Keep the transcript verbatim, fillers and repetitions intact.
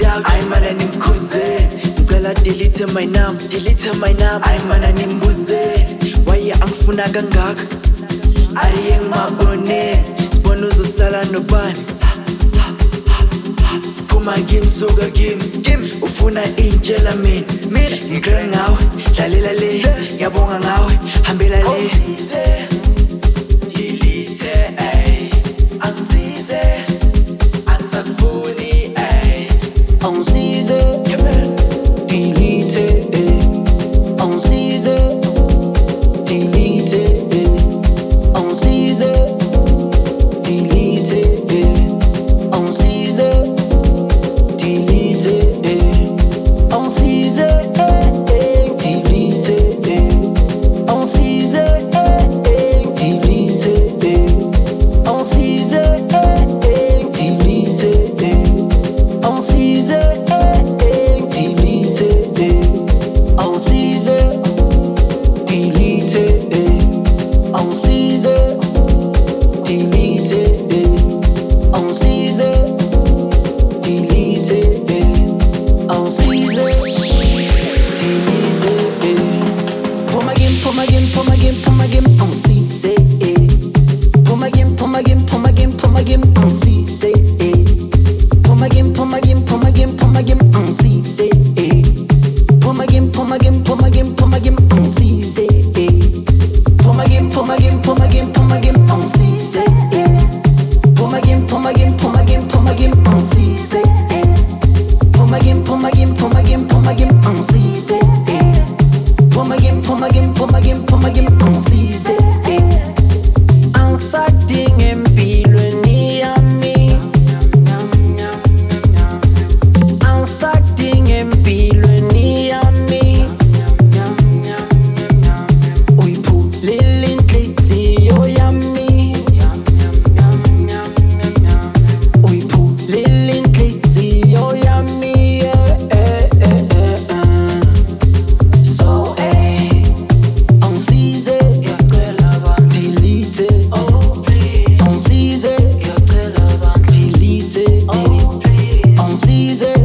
out. Ay mana nimkhuze ngicela delete my number, delete my number. Ay mana nimbuze why angifuna kangaka. Ariye ngimabone sibona uzosala nobani. Phuma kimi suka kimi ufuna intshela mina ngikre ngawe dlalela le ngiyabonga ngawe hambela le. Delete ay angisize angisakufuni ay angisize delete angisize delete angisize delete angisize delete angisize delete angisize delete angisize delete angisize delete angisize delete angisize delete angisize delete angisize delete Pum again, pum again, pum again, pum again, angisize Pum again, pum again, pum again, pum again, angisize Pum again, pum again, pum again, pum again, angisize Pum again, pum again, pum again, pum again, angisize Pum again, pum again, pum again, pum again, angisize Pum again, pum again, pum again, pum again, angisize Pum again, pum again, pum again, pum again, angisize Pum again, pum again, pum again, pum again, angisize Angisadinga empilweni yami Angisadinga empilweni yami Uyiphulile inhliziyo yami Uyiphulile inhliziyo yami yeah, eh, eh, eh, eh. So eh angisize delete angisize delete angisize